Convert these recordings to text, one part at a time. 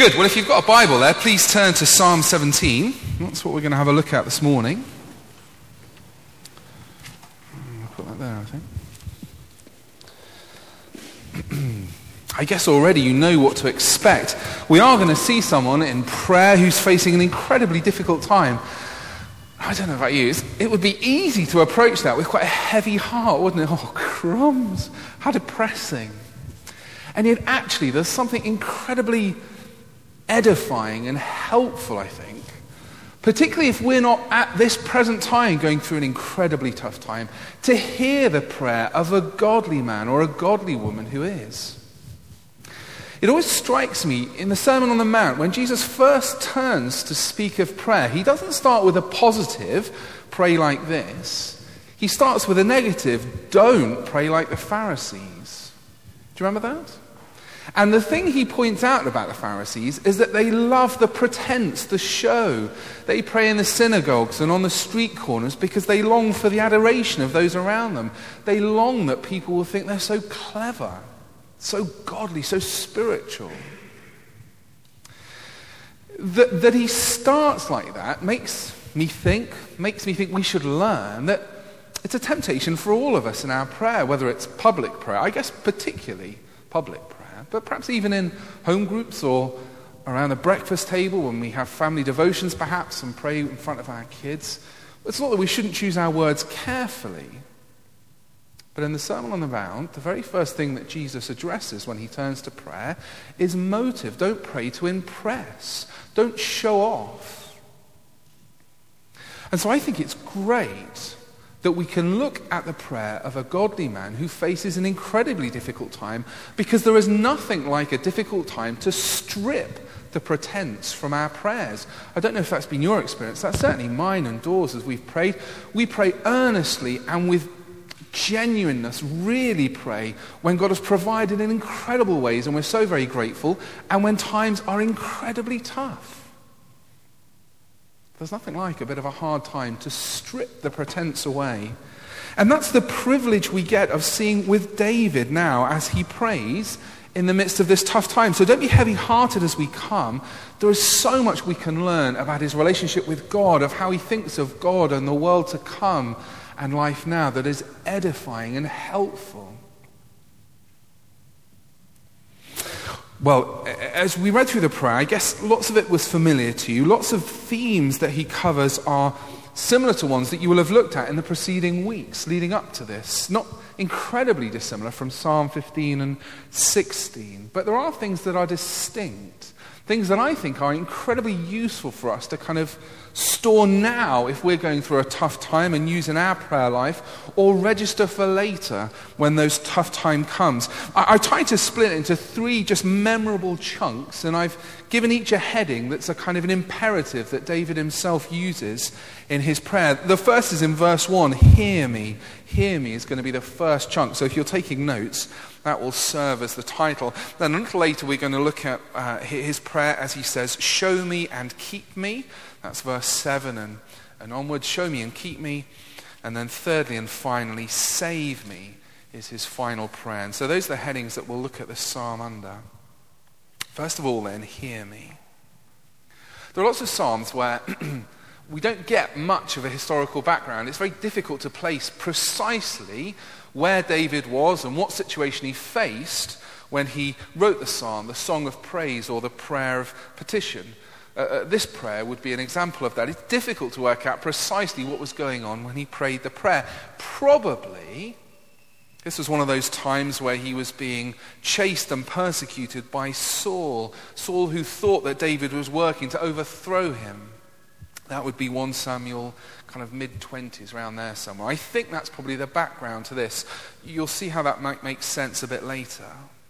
Good. Well, if you've got a Bible there, please turn to Psalm 17. That's what we're going to have a look at this morning. I'll put that there, I think. I guess already you know what to expect. We are going to see someone in prayer who's facing an incredibly difficult time. I don't know about you. It would be easy to approach that with quite a heavy heart, wouldn't it? Oh, crumbs. How depressing. And yet actually there's something incredibly edifying and helpful, I think, particularly if we're not at this present time going through an incredibly tough time, to hear the prayer of a godly man or a godly woman who is. It always strikes me in the Sermon on the Mount, when Jesus first turns to speak of prayer, he doesn't start with a positive, pray like this. He starts with a negative, don't pray like the Pharisees. Do you remember that? And the thing he points out about the Pharisees is that they love the pretense, the show. They pray in the synagogues and on the street corners because they long for the adoration of those around them. They long that people will think they're so clever, so godly, so spiritual. That he starts like that makes me think we should learn that it's a temptation for all of us in our prayer, whether it's public prayer, I guess particularly public prayer, but perhaps even in home groups or around the breakfast table when we have family devotions perhaps and pray in front of our kids. It's not that we shouldn't choose our words carefully, but in the Sermon on the Mount, the very first thing that Jesus addresses when he turns to prayer is motive. Don't pray to impress. Don't show off. And so I think it's great that we can look at the prayer of a godly man who faces an incredibly difficult time, because there is nothing like a difficult time to strip the pretense from our prayers. I don't know if that's been your experience. That's certainly mine and Daws as we've prayed. We pray earnestly and with genuineness, really pray when God has provided in incredible ways and we're so very grateful, and when times are incredibly tough. There's nothing like a bit of a hard time to strip the pretense away. And that's the privilege we get of seeing with David now as he prays in the midst of this tough time. So don't be heavy-hearted as we come. There is so much we can learn about his relationship with God, of how he thinks of God and the world to come and life now, that is edifying and helpful. Well, as we read through the prayer, I guess lots of it was familiar to you. Lots of themes that he covers are similar to ones that you will have looked at in the preceding weeks leading up to this. Not incredibly dissimilar from Psalm 15 and 16, but there are things that are distinct. Things that I think are incredibly useful for us to kind of store now if we're going through a tough time and use in our prayer life, or register for later when those tough time comes. I tried to split it into three just memorable chunks, and I've given each a heading that's a kind of an imperative that David himself uses in his prayer. The first is in verse 1, hear me. Hear me is going to be the first chunk. So if you're taking notes, that will serve as the title. Then a little later we're going to look at his prayer as he says, show me and keep me. That's verse 7 and onwards. Show me and keep me. And then thirdly and finally, save me is his final prayer. And so those are the headings that we'll look at this psalm under. First of all then, hear me. There are lots of psalms where we don't get much of a historical background. It's very difficult to place precisely where David was and what situation he faced when he wrote the psalm, the song of praise or the prayer of petition. This prayer would be an example of that. It's difficult to work out precisely what was going on when he prayed the prayer. Probably this was one of those times where he was being chased and persecuted by Saul. Saul, who thought that David was working to overthrow him. That would be 1 Samuel, kind of mid-20s, around there somewhere. I think that's probably the background to this. You'll see how that might make sense a bit later.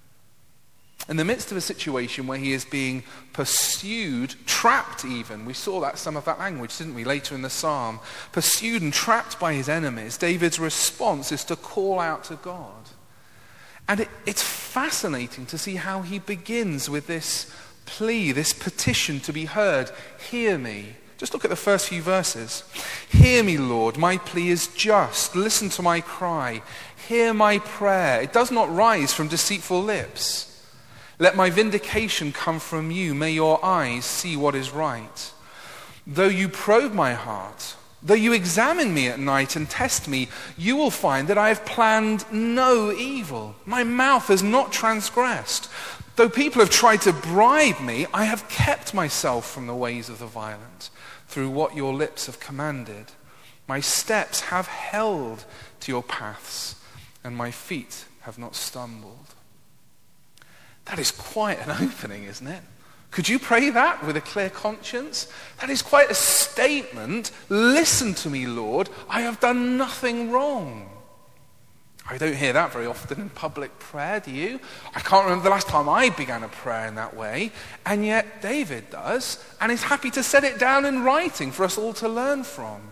In the midst of a situation where he is being pursued, trapped even, we saw that some of that language, didn't we, later in the psalm, pursued and trapped by his enemies, David's response is to call out to God. And it's fascinating to see how he begins with this plea, this petition to be heard. Hear me. Just look at the first few verses. Hear me, Lord, my plea is just. Listen to my cry. Hear my prayer. It does not rise from deceitful lips. Let my vindication come from you. May your eyes see what is right. Though you probe my heart, though you examine me at night and test me, you will find that I have planned no evil. My mouth has not transgressed. Though people have tried to bribe me, I have kept myself from the ways of the violent, through what your lips have commanded. My steps have held to your paths, and my feet have not stumbled. That is quite an opening, isn't it? Could you pray that with a clear conscience? That is quite a statement. Listen to me, Lord. I have done nothing wrong. I don't hear that very often in public prayer, do you? I can't remember the last time I began a prayer in that way, and yet David does, and is happy to set it down in writing for us all to learn from.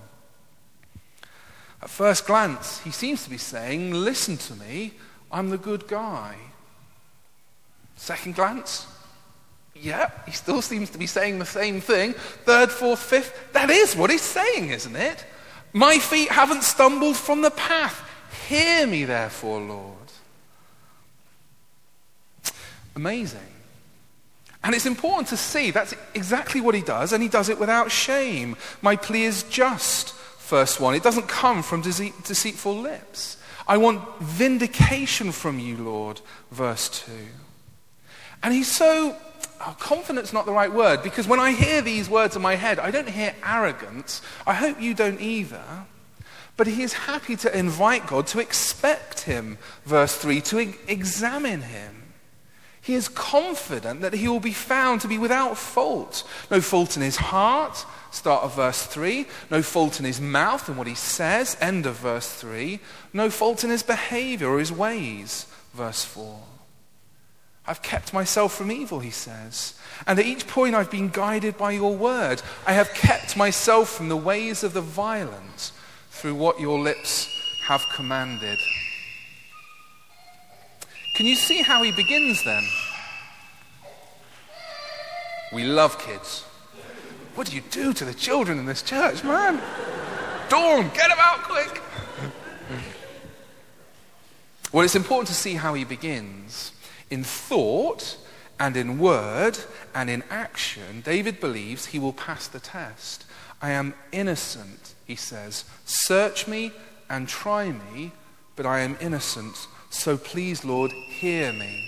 At first glance, he seems to be saying, listen to me, I'm the good guy. Second glance, yeah, he still seems to be saying the same thing. Third, fourth, fifth, that is what he's saying, isn't it? My feet haven't stumbled from the path. Hear me, therefore, Lord. Amazing. And it's important to see that's exactly what he does, and he does it without shame. My plea is just, verse 1. It doesn't come from deceitful lips. I want vindication from you, Lord, verse 2. And he's so, confident's not the right word, because when I hear these words in my head, I don't hear arrogance. I hope you don't either. But he is happy to invite God to expect him, verse 3, to examine him. He is confident that he will be found to be without fault. No fault in his heart, start of verse 3. No fault in his mouth and what he says, end of verse 3. No fault in his behavior or his ways, verse 4. I've kept myself from evil, he says. And at each point I've been guided by your word. I have kept myself from the ways of the violent through what your lips have commanded. Can you see how he begins then? We love kids. What do you do to the children in this church, man? Dawn, get them out quick. Well, it's important to see how he begins. In thought and in word and in action, David believes he will pass the test. I am innocent, he says. Search me and try me, but I am innocent. So please, Lord, hear me.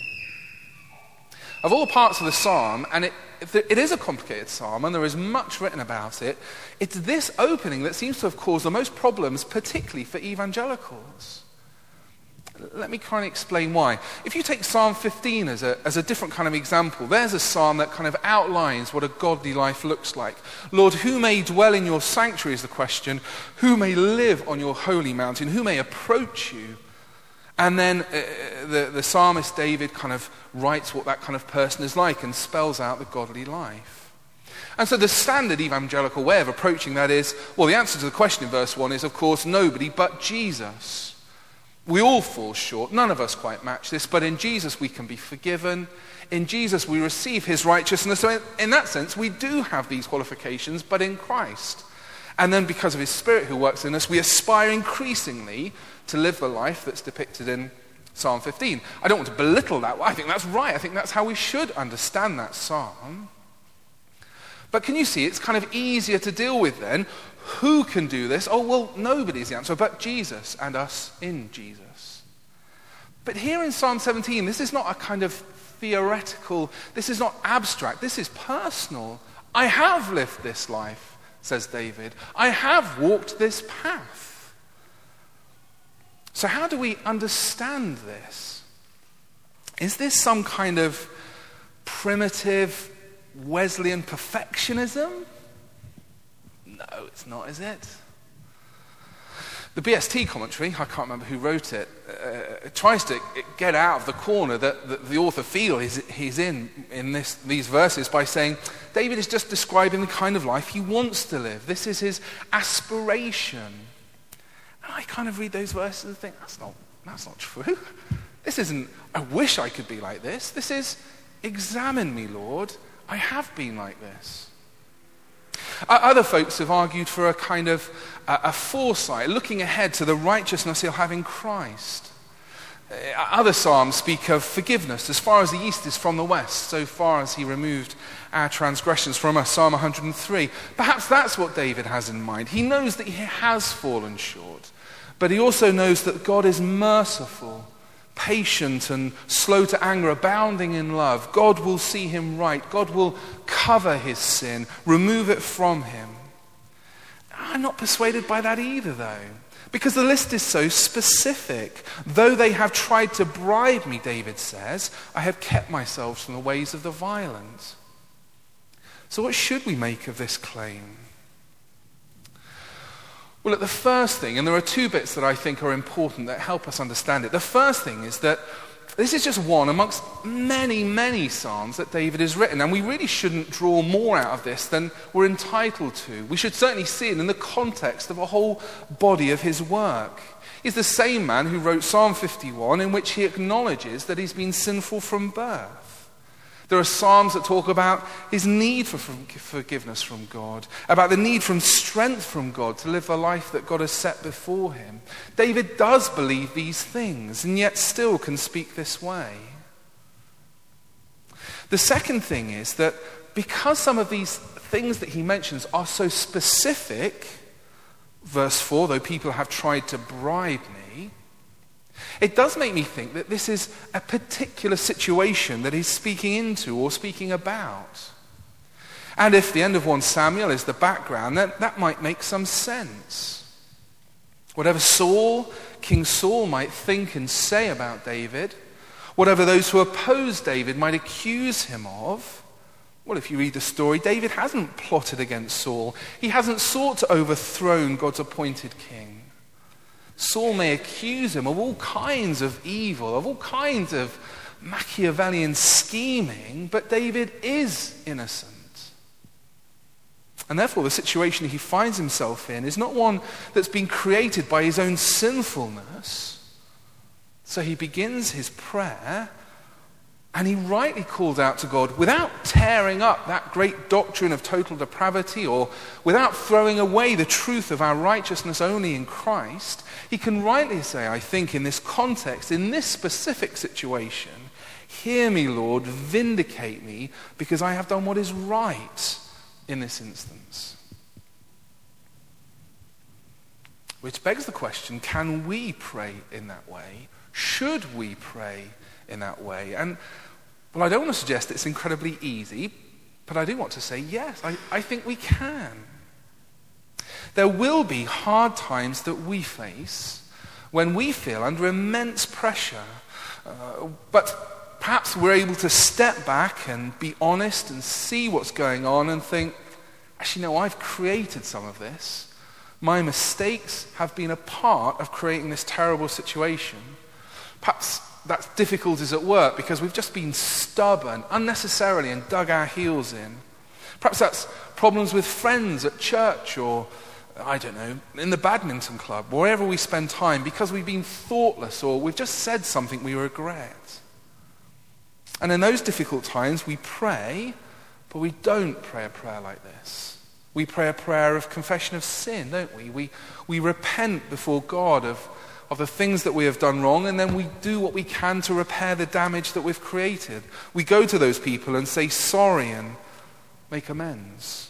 Of all the parts of the psalm, and it is a complicated psalm, and there is much written about it, it's this opening that seems to have caused the most problems, particularly for evangelicals. Let me kind of explain why. If you take Psalm 15 as a different kind of example, there's a psalm that kind of outlines what a godly life looks like. Lord, who may dwell in your sanctuary is the question. Who may live on your holy mountain? Who may approach you? And then the psalmist David kind of writes what that kind of person is like and spells out the godly life. And so the standard evangelical way of approaching that is, well, the answer to the question in verse 1 is, of course, nobody but Jesus. We all fall short. None of us quite match this, but in Jesus we can be forgiven. In Jesus we receive his righteousness. So in that sense, we do have these qualifications, but in Christ. And then because of his Spirit who works in us, we aspire increasingly to live the life that's depicted in Psalm 15. I don't want to belittle that. I think that's right. I think that's how we should understand that psalm. But can you see, it's kind of easier to deal with then. Who can do this? Oh, well, nobody's the answer, but Jesus and us in Jesus. But here in Psalm 17, this is not a kind of theoretical, this is not abstract, this is personal. I have lived this life, says David. I have walked this path. So how do we understand this? Is this some kind of primitive Wesleyan perfectionism? No, it's not, is it? The BST commentary, I can't remember who wrote it, tries to get out of the corner that the author feels he's in these verses by saying David is just describing the kind of life he wants to live. This is his aspiration. And I kind of read those verses and think, that's not true. This isn't, I wish I could be like this. This is, examine me, Lord. I have been like this. Other folks have argued for a kind of a foresight, looking ahead to the righteousness he'll have in Christ. Other psalms speak of forgiveness. As far as the east is from the west, so far as he removed our transgressions from us. Psalm 103. Perhaps that's what David has in mind. He knows that he has fallen short, but he also knows that God is merciful, patient and slow to anger, abounding in love. God will see him right. God will cover his sin, remove it from him. I'm not persuaded by that either, though, because the list is so specific. Though they have tried to bribe me, David says, I have kept myself from the ways of the violent. So what should we make of this claim? Well, the first thing, and there are two bits that I think are important that help us understand it. The first thing is that this is just one amongst many, many psalms that David has written, and we really shouldn't draw more out of this than we're entitled to. We should certainly see it in the context of a whole body of his work. He's the same man who wrote Psalm 51, in which he acknowledges that he's been sinful from birth. There are psalms that talk about his need for forgiveness from God, about the need for strength from God to live the life that God has set before him. David does believe these things, and yet still can speak this way. The second thing is that because some of these things that he mentions are so specific, verse 4, though people have tried to bribe me, it does make me think that this is a particular situation that he's speaking into or speaking about. And if the end of 1 Samuel is the background, then that might make some sense. Whatever King Saul might think and say about David, whatever those who oppose David might accuse him of, well, if you read the story, David hasn't plotted against Saul. He hasn't sought to overthrow God's appointed king. Saul may accuse him of all kinds of evil, of all kinds of Machiavellian scheming, but David is innocent. And therefore the situation he finds himself in is not one that's been created by his own sinfulness. So he begins his prayer, and he rightly calls out to God without tearing up that great doctrine of total depravity or without throwing away the truth of our righteousness only in Christ. He can rightly say, I think, in this context, in this specific situation, hear me, Lord, vindicate me, because I have done what is right in this instance. Which begs the question, can we pray in that way? Should we pray in that way? And, well, I don't want to suggest it's incredibly easy, but I do want to say yes, I think we can. There will be hard times that we face when we feel under immense pressure, but perhaps we're able to step back and be honest and see what's going on and think, actually, no, I've created some of this. My mistakes have been a part of creating this terrible situation. Perhaps that's difficulties at work because we've just been stubborn unnecessarily and dug our heels in. Perhaps that's problems with friends at church or, I don't know, in the badminton club, wherever we spend time, because we've been thoughtless or we've just said something we regret. And in those difficult times, we pray, but we don't pray a prayer like this. We pray a prayer of confession of sin, don't we? We repent before God of the things that we have done wrong, and then we do what we can to repair the damage that we've created. We go to those people and say sorry and make amends.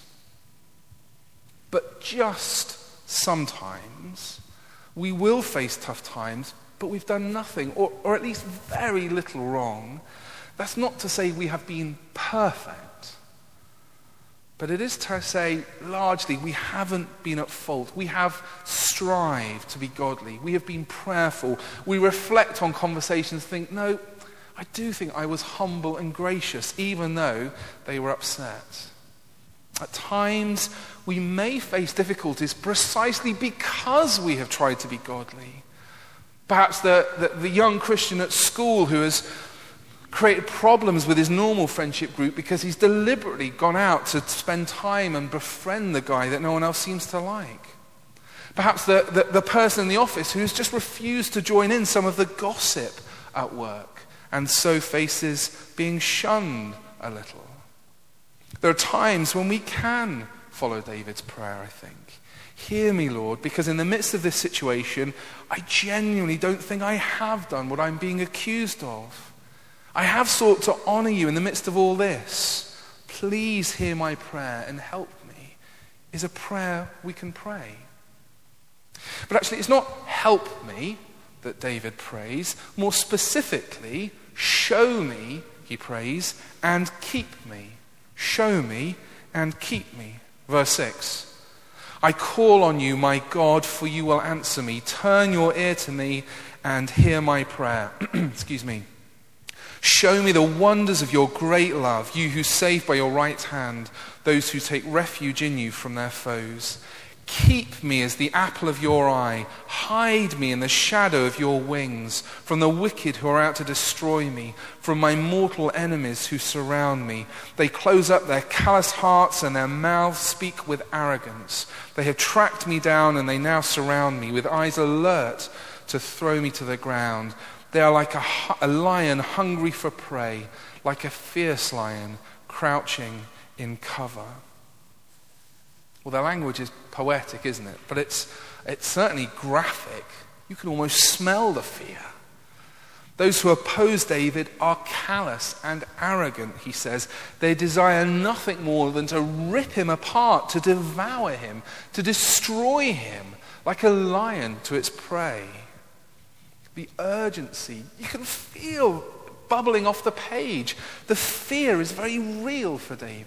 But just sometimes we will face tough times, but we've done nothing, or at least very little wrong. That's not to say we have been perfect, but it is to say largely we haven't been at fault. We have strived to be godly. We have been prayerful. We reflect on conversations, think, no, I do think I was humble and gracious, even though they were upset. At times, we may face difficulties precisely because we have tried to be godly. Perhaps the young Christian at school who has created problems with his normal friendship group because he's deliberately gone out to spend time and befriend the guy that no one else seems to like. Perhaps the person in the office who's just refused to join in some of the gossip at work and so faces being shunned a little. There are times when we can follow David's prayer, I think. Hear me, Lord, because in the midst of this situation, I genuinely don't think I have done what I'm being accused of. I have sought to honor you in the midst of all this. Please hear my prayer and help me, is a prayer we can pray. But actually, it's not help me that David prays. More specifically, show me, he prays, and keep me. Show me and keep me. Verse 6. I call on you, my God, for you will answer me. Turn your ear to me and hear my prayer. Excuse me. Show me the wonders of your great love, you who save by your right hand, those who take refuge in you from their foes. Keep me as the apple of your eye. Hide me in the shadow of your wings from the wicked who are out to destroy me, from my mortal enemies who surround me. They close up their callous hearts and their mouths speak with arrogance. They have tracked me down and they now surround me with eyes alert to throw me to the ground. They are like a lion hungry for prey, like a fierce lion crouching in cover. Well, their language is poetic, isn't it? But it's certainly graphic. You can almost smell the fear. Those who oppose David are callous and arrogant, he says. They desire nothing more than to rip him apart, to devour him, to destroy him, like a lion to its prey. The urgency, you can feel bubbling off the page. The fear is very real for David.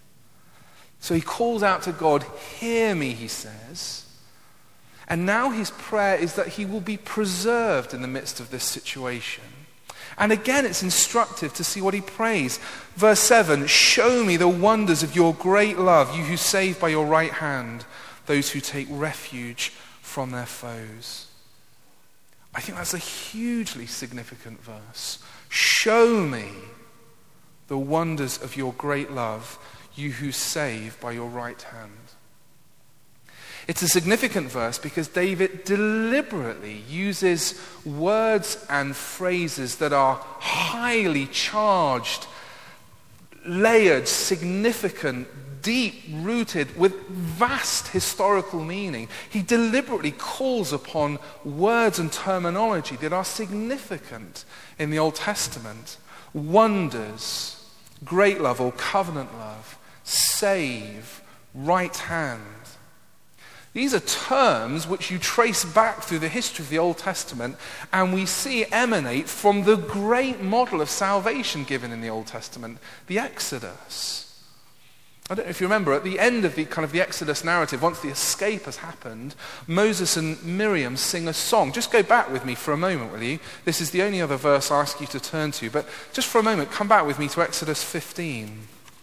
So he calls out to God, hear me, he says. And now his prayer is that he will be preserved in the midst of this situation. And again, it's instructive to see what he prays. Verse 7, show me the wonders of your great love, you who save by your right hand, those who take refuge from their foes. I think that's a hugely significant verse. Show me the wonders of your great love, you who save by your right hand. It's a significant verse because David deliberately uses words and phrases that are highly charged, layered, significant, deep-rooted, with vast historical meaning. He deliberately calls upon words and terminology that are significant in the Old Testament. Wonders, great love or covenant love, save, right hand. These are terms which you trace back through the history of the Old Testament, and we see emanate from the great model of salvation given in the Old Testament, the Exodus. I don't know if you remember, at the end of the Exodus narrative, once the escape has happened, Moses and Miriam sing a song. Just go back with me for a moment, will you? This is the only other verse I ask you to turn to, but just for a moment, come back with me to Exodus 15.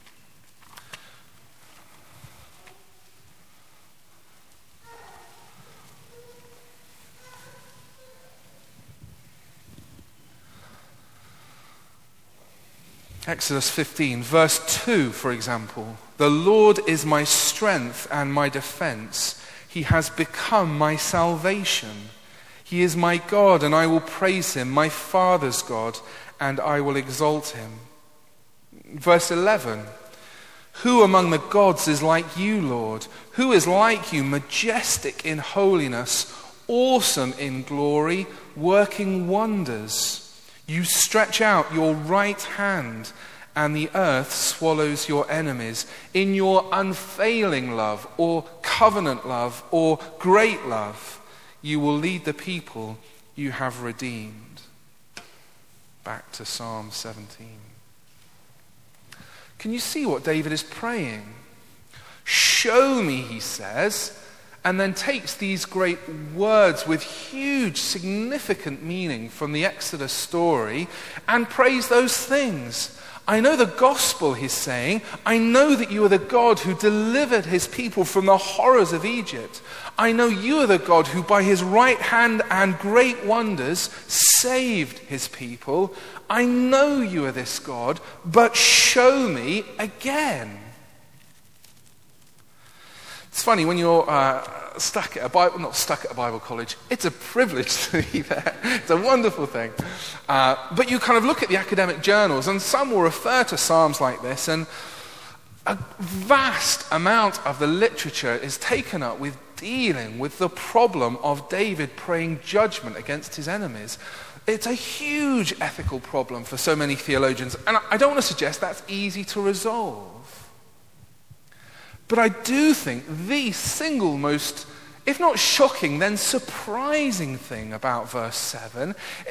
Exodus 15, verse 2, for example. The Lord is my strength and my defense. He has become my salvation. He is my God, and I will praise him, my Father's God, and I will exalt him. Verse 11. Who among the gods is like you, Lord? Who is like you, majestic in holiness, awesome in glory, working wonders? You stretch out your right hand, and the earth swallows your enemies. In your unfailing love, or covenant love, or great love, you will lead the people you have redeemed. Back to Psalm 17. Can you see what David is praying? Show me, he says, and then takes these great words with huge, significant meaning from the Exodus story and prays those things. I know the gospel, he's saying. I know that you are the God who delivered his people from the horrors of Egypt. I know you are the God who by his right hand and great wonders saved his people. I know you are this God, but show me again. It's funny, when you're not stuck at a Bible college, it's a privilege to be there. It's a wonderful thing. But you kind of look at the academic journals, and some will refer to Psalms like this, and a vast amount of the literature is taken up with dealing with the problem of David praying judgment against his enemies. It's a huge ethical problem for so many theologians, and I don't want to suggest that's easy to resolve. But I do think the single most, if not shocking, then surprising thing about verse 7,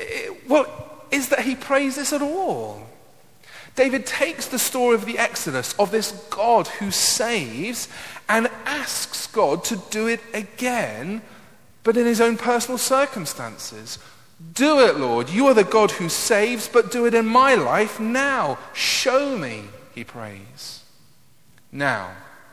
is that he prays this at all. David takes the story of the Exodus, of this God who saves, and asks God to do it again, but in his own personal circumstances. Do it, Lord. You are the God who saves, but do it in my life now. Show me, he prays. Now,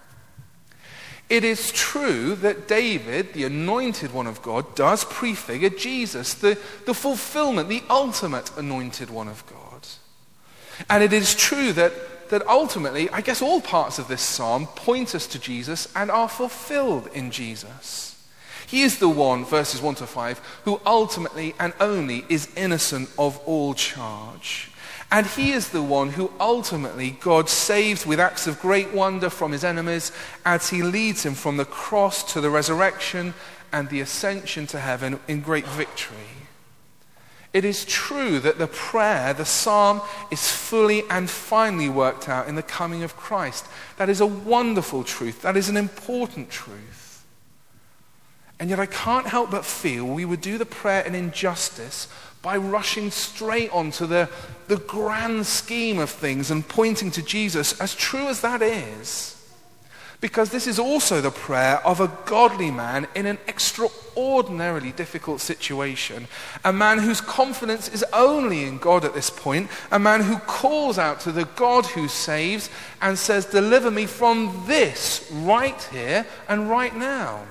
it is true that David, the anointed one of God, does prefigure Jesus, the fulfillment, the ultimate anointed one of God. And it is true that ultimately, I guess all parts of this psalm point us to Jesus and are fulfilled in Jesus. He is the one, verses 1 to 5, who ultimately and only is innocent of all charge. And he is the one who ultimately God saves with acts of great wonder from his enemies as he leads him from the cross to the resurrection and the ascension to heaven in great victory. It is true that the prayer, the psalm, is fully and finally worked out in the coming of Christ. That is a wonderful truth. That is an important truth. And yet I can't help but feel we would do the prayer an injustice by rushing straight on to the grand scheme of things and pointing to Jesus, as true as that is. Because this is also the prayer of a godly man in an extraordinarily difficult situation. A man whose confidence is only in God at this point. A man who calls out to the God who saves and says, deliver me from this right here and right now.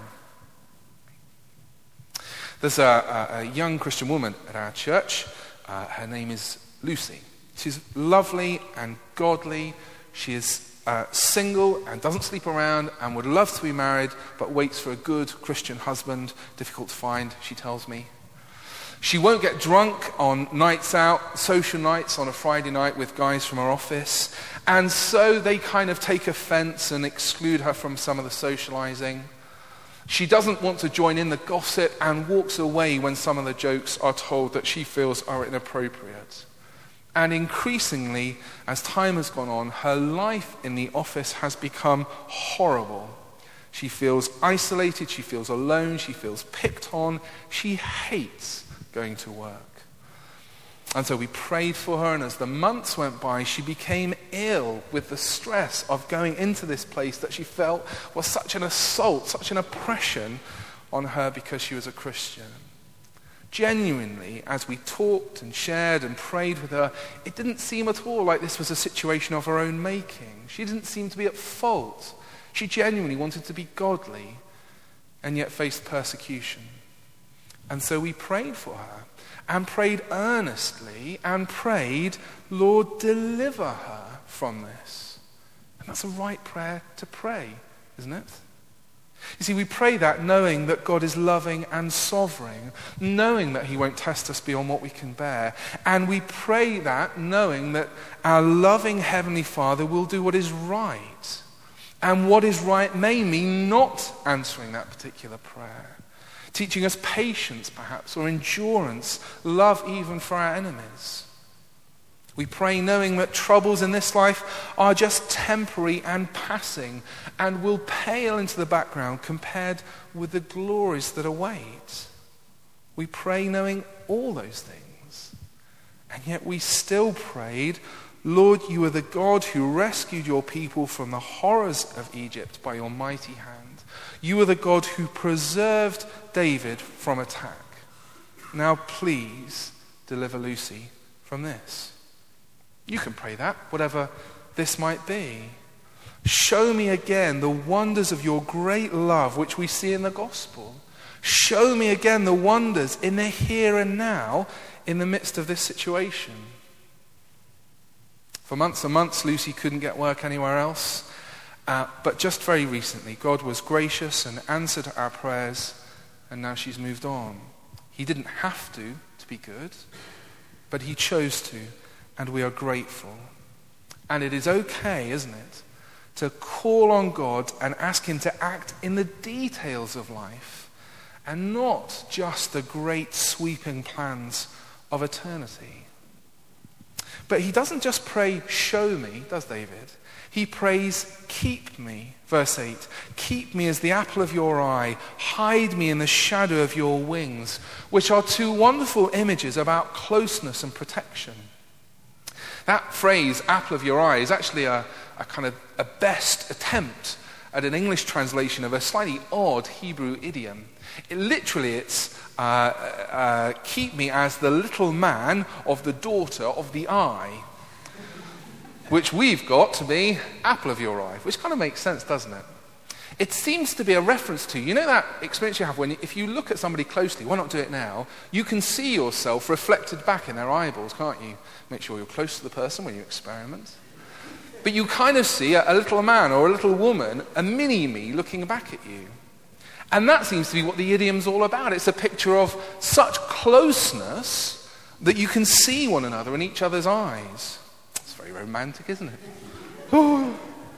There's a young Christian woman at our church. Her name is Lucy. She's lovely and godly. She is single and doesn't sleep around and would love to be married, but waits for a good Christian husband. Difficult to find, she tells me. She won't get drunk on nights out, social nights on a Friday night with guys from her office. And so they kind of take offense and exclude her from some of the socializing. She doesn't want to join in the gossip and walks away when some of the jokes are told that she feels are inappropriate. And increasingly, as time has gone on, her life in the office has become horrible. She feels isolated, she feels alone, she feels picked on. She hates going to work. And so we prayed for her, and as the months went by, she became ill with the stress of going into this place that she felt was such an assault, such an oppression on her because she was a Christian. Genuinely, as we talked and shared and prayed with her, it didn't seem at all like this was a situation of her own making. She didn't seem to be at fault. She genuinely wanted to be godly and yet faced persecution. And so we prayed for her and prayed earnestly and prayed, Lord, deliver her from this. And that's a right prayer to pray, isn't it? You see, we pray that knowing that God is loving and sovereign, knowing that he won't test us beyond what we can bear. And we pray that knowing that our loving Heavenly Father will do what is right. And what is right may mean not answering that particular prayer. Teaching us patience, perhaps, or endurance, love even for our enemies. We pray knowing that troubles in this life are just temporary and passing and will pale into the background compared with the glories that await. We pray knowing all those things. And yet we still prayed, Lord, you are the God who rescued your people from the horrors of Egypt by your mighty hand. You are the God who preserved David from attack. Now please deliver Lucy from this. You can pray that, whatever this might be. Show me again the wonders of your great love which we see in the gospel. Show me again the wonders in the here and now in the midst of this situation. For months and months, Lucy couldn't get work anywhere else. But just very recently, God was gracious and answered our prayers, and now she's moved on. He didn't have to be good, but he chose to, and we are grateful. And it is okay, isn't it, to call on God and ask him to act in the details of life and not just the great sweeping plans of eternity. But he doesn't just pray, show me, does David? He prays, keep me. Verse 8, keep me as the apple of your eye, hide me in the shadow of your wings, which are two wonderful images about closeness and protection. That phrase, apple of your eye, is actually a kind of a best attempt at an English translation of a slightly odd Hebrew idiom. It's keep me as the little man of the daughter of the eye, which we've got to be apple of your eye, which kind of makes sense, doesn't it? It seems to be a reference to, you know that experience you have when if you look at somebody closely, why not do it now? You can see yourself reflected back in their eyeballs, can't you? Make sure you're close to the person when you experiment. But you kind of see a little man or a little woman, a mini-me looking back at you. And that seems to be what the idiom's all about. It's a picture of such closeness that you can see one another in each other's eyes. It's very romantic, isn't it? Oh.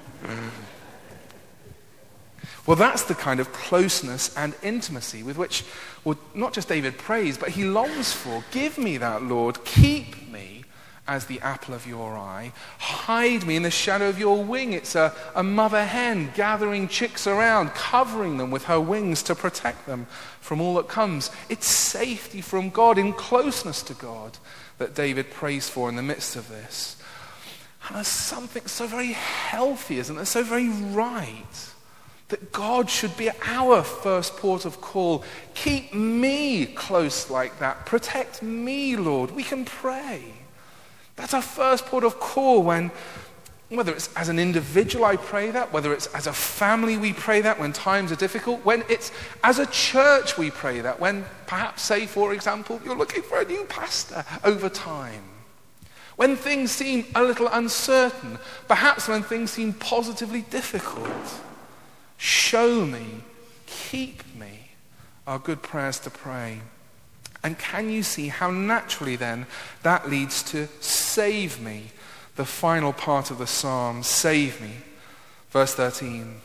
Well, that's the kind of closeness and intimacy with which, well, not just David prays, but he longs for. Give me that, Lord. Keep me as the apple of your eye. Hide me in the shadow of your wing. It's a mother hen gathering chicks around, covering them with her wings to protect them from all that comes. It's safety from God, in closeness to God, that David prays for in the midst of this. And there's something so very healthy, isn't there? So very right. That God should be our first port of call. Keep me close like that. Protect me, Lord. We can pray. That's our first port of call when, whether it's as an individual I pray that, whether it's as a family we pray that when times are difficult, when it's as a church we pray that, when perhaps, say, for example, you're looking for a new pastor over time. When things seem a little uncertain, perhaps when things seem positively difficult. Show me, keep me, are good prayers to pray. And can you see how naturally then that leads to save me, the final part of the psalm, save me. Verse 13.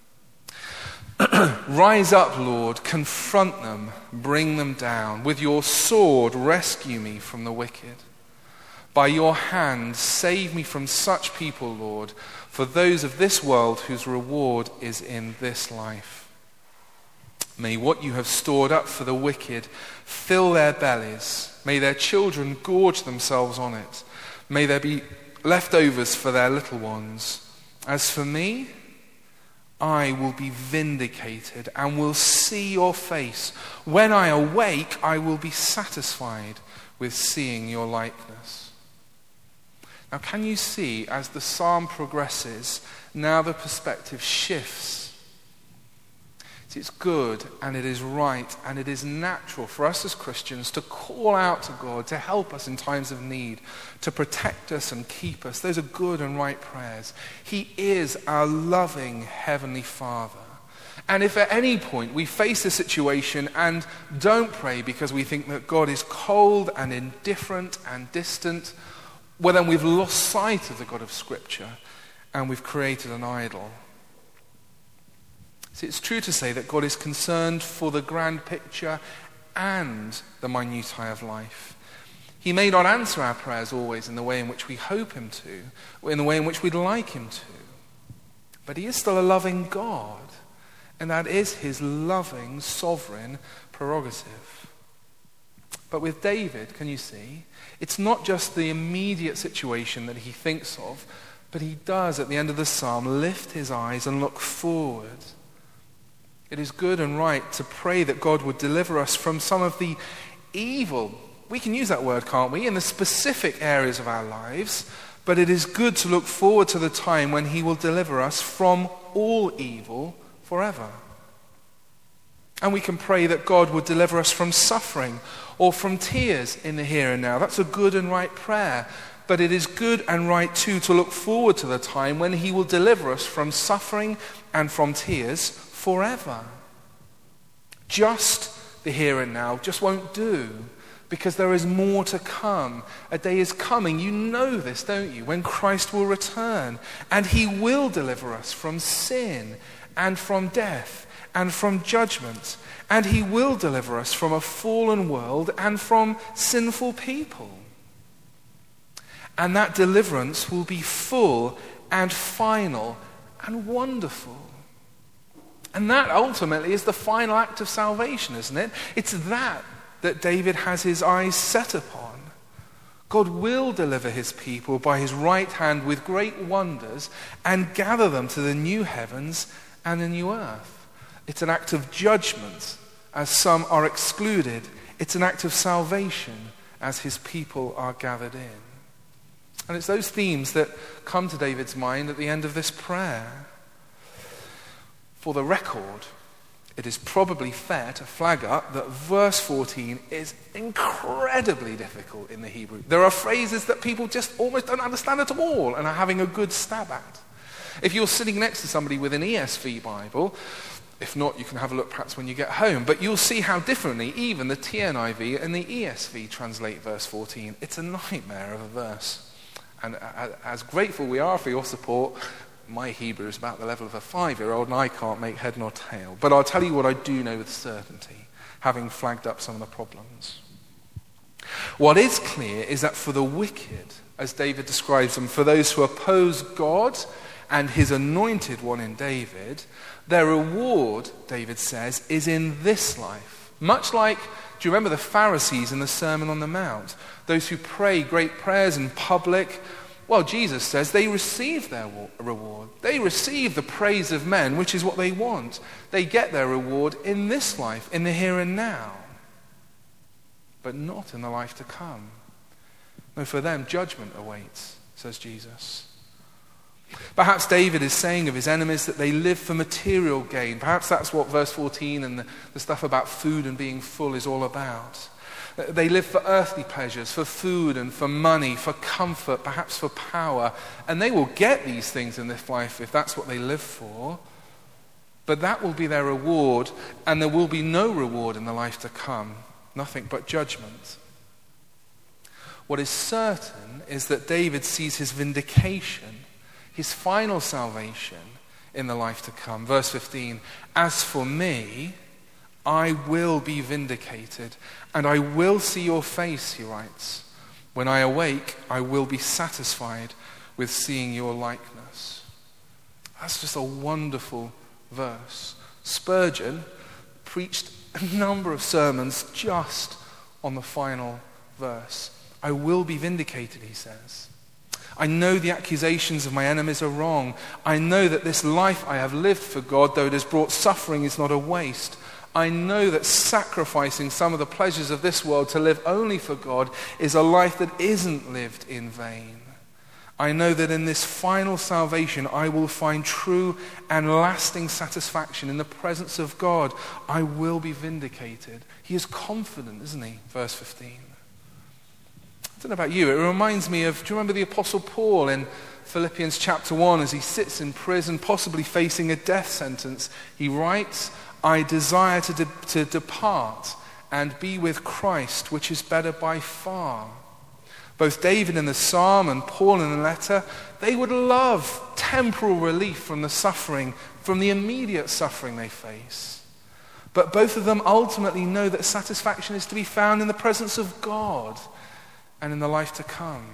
Rise up, Lord, confront them, bring them down. With your sword, rescue me from the wicked. By your hand, save me from such people, Lord, for those of this world whose reward is in this life. May what you have stored up for the wicked fill their bellies. May their children gorge themselves on it. May there be leftovers for their little ones. As for me, I will be vindicated and will see your face. When I awake, I will be satisfied with seeing your likeness. Now, can you see, as the psalm progresses, now the perspective shifts? It's good and it is right and it is natural for us as Christians to call out to God to help us in times of need, to protect us and keep us. Those are good and right prayers. He is our loving Heavenly Father. And if at any point we face a situation and don't pray because we think that God is cold and indifferent and distant, well, then we've lost sight of the God of Scripture and we've created an idol. See, it's true to say that God is concerned for the grand picture and the minutiae of life. He may not answer our prayers always in the way in which we hope him to, or in the way in which we'd like him to. But he is still a loving God, and that is his loving, sovereign prerogative. But with David, can you see, it's not just the immediate situation that he thinks of, but he does, at the end of the psalm, lift his eyes and look forward. It is good and right to pray that God would deliver us from some of the evil, we can use that word, can't we, in the specific areas of our lives, but it is good to look forward to the time when he will deliver us from all evil forever. And we can pray that God would deliver us from suffering or from tears in the here and now. That's a good and right prayer. But it is good and right too to look forward to the time when he will deliver us from suffering and from tears forever. Just the here and now just won't do, because there is more to come. A day is coming. You know this, don't you? When Christ will return, and he will deliver us from sin and from death and from judgment. And he will deliver us from a fallen world and from sinful people. And that deliverance will be full and final and wonderful. And that ultimately is the final act of salvation, isn't it? It's that David has his eyes set upon. God will deliver his people by his right hand with great wonders and gather them to the new heavens and the new earth. It's an act of judgment as some are excluded. It's an act of salvation as his people are gathered in. And it's those themes that come to David's mind at the end of this prayer. For the record, it is probably fair to flag up that verse 14 is incredibly difficult in the Hebrew. There are phrases that people just almost don't understand at all and are having a good stab at. If you're sitting next to somebody with an ESV Bible, if not, you can have a look perhaps when you get home, but you'll see how differently even the TNIV and the ESV translate verse 14. It's a nightmare of a verse. And as grateful we are for your support, my Hebrew is about the level of a 5-year-old and I can't make head nor tail. But I'll tell you what I do know with certainty, having flagged up some of the problems. What is clear is that for the wicked, as David describes them, for those who oppose God and his anointed one in David, their reward, David says, is in this life. Much like, do you remember the Pharisees in the Sermon on the Mount? Those who pray great prayers in public. Well, Jesus says they receive their reward. They receive the praise of men, which is what they want. They get their reward in this life, in the here and now, but not in the life to come. No, for them, judgment awaits, says Jesus. Perhaps David is saying of his enemies that they live for material gain. Perhaps that's what verse 14 and the stuff about food and being full is all about. They live for earthly pleasures, for food and for money, for comfort, perhaps for power. And they will get these things in this life if that's what they live for. But that will be their reward, and there will be no reward in the life to come. Nothing but judgment. What is certain is that David sees his vindication, his final salvation, in the life to come. Verse 15, as for me, I will be vindicated, and I will see your face, he writes. When I awake, I will be satisfied with seeing your likeness. That's just a wonderful verse. Spurgeon preached a number of sermons just on the final verse. I will be vindicated, he says. I know the accusations of my enemies are wrong. I know that this life I have lived for God, though it has brought suffering, is not a waste. I know that sacrificing some of the pleasures of this world to live only for God is a life that isn't lived in vain. I know that in this final salvation I will find true and lasting satisfaction in the presence of God. I will be vindicated. He is confident, isn't he? Verse 15. I don't know about you, it reminds me of, do you remember the Apostle Paul in Philippians chapter 1 as he sits in prison, possibly facing a death sentence? He writes, I desire to depart and be with Christ, which is better by far. Both David in the psalm and Paul in the letter, they would love temporal relief from the suffering, from the immediate suffering they face. But both of them ultimately know that satisfaction is to be found in the presence of God and in the life to come.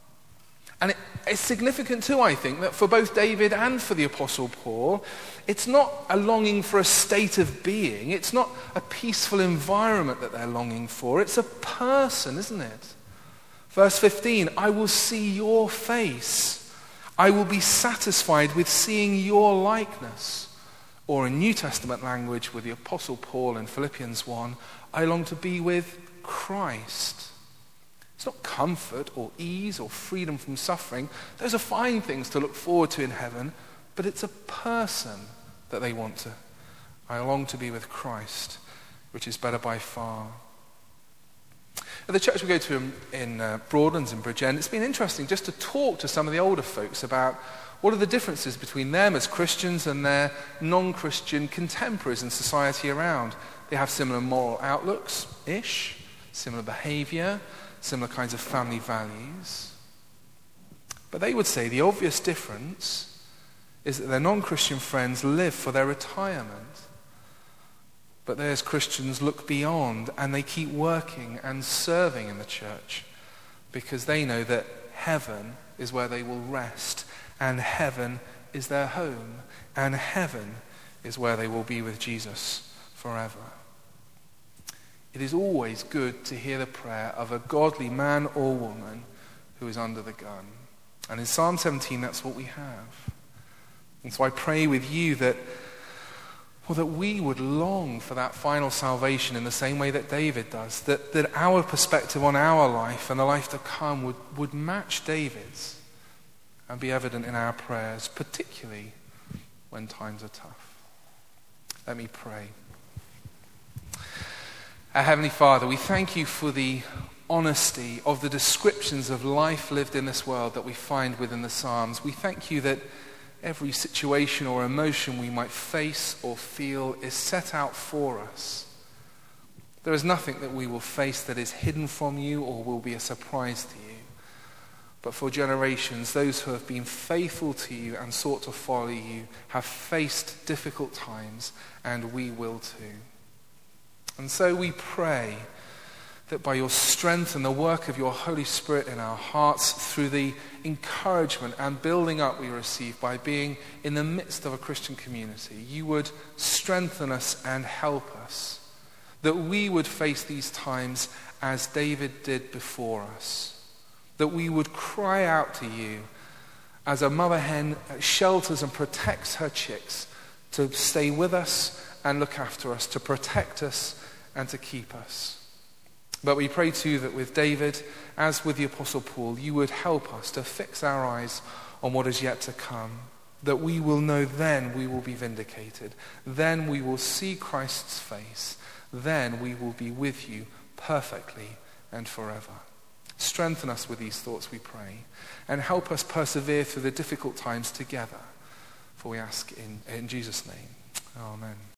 And it's significant too, I think, that for both David and for the Apostle Paul, it's not a longing for a state of being. It's not a peaceful environment that they're longing for. It's a person, isn't it? Verse 15, I will see your face. I will be satisfied with seeing your likeness. Or in New Testament language with the Apostle Paul in Philippians 1, I long to be with Christ. It's not comfort or ease or freedom from suffering. Those are fine things to look forward to in heaven, but it's a person that they want to. I long to be with Christ, which is better by far. At the church we go to in Broadlands in Bridgend, it's been interesting just to talk to some of the older folks about what are the differences between them as Christians and their non-Christian contemporaries in society around. They have similar moral outlooks-ish. similar behavior, similar kinds of family values. But they would say the obvious difference is that their non-Christian friends live for their retirement. But they as Christians look beyond and they keep working and serving in the church because they know that heaven is where they will rest, and heaven is their home, and heaven is where they will be with Jesus forever. It is always good to hear the prayer of a godly man or woman who is under the gun. And in Psalm 17, that's what we have. And so I pray with you that we would long for that final salvation in the same way that David does, that our perspective on our life and the life to come would match David's and be evident in our prayers, particularly when times are tough. Let me pray. Our Heavenly Father, we thank you for the honesty of the descriptions of life lived in this world that we find within the Psalms. We thank you that every situation or emotion we might face or feel is set out for us. There is nothing that we will face that is hidden from you or will be a surprise to you. But for generations, those who have been faithful to you and sought to follow you have faced difficult times, and we will too. And so we pray that by your strength and the work of your Holy Spirit in our hearts, through the encouragement and building up we receive by being in the midst of a Christian community, you would strengthen us and help us, that we would face these times as David did before us, that we would cry out to you as a mother hen shelters and protects her chicks, to stay with us and look after us, to protect us and to keep us. But we pray too that with David, as with the Apostle Paul, you would help us to fix our eyes on what is yet to come, that we will know then we will be vindicated, then we will see Christ's face, then we will be with you perfectly and forever. Strengthen us with these thoughts, we pray, and help us persevere through the difficult times together, for we ask in Jesus' name. Amen.